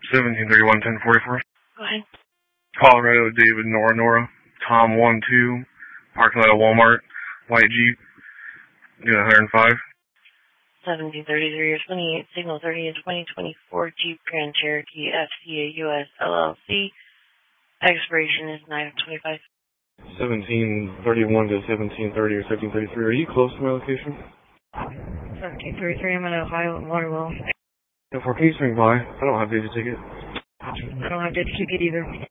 1731-1044. Go ahead. Colorado, David, Nora, Tom 1-2, parking lot of Walmart, white Jeep, doing 105. 1733 or 28, signal 30 and 2024 Jeep Grand Cherokee FCA US LLC. Expiration is 9/25. 1731 to 1730 or 1733. Are you close to my location? 1733, I'm in Ohio and Waterville. If can you swing by? I don't have data ticket. I don't have data ticket either.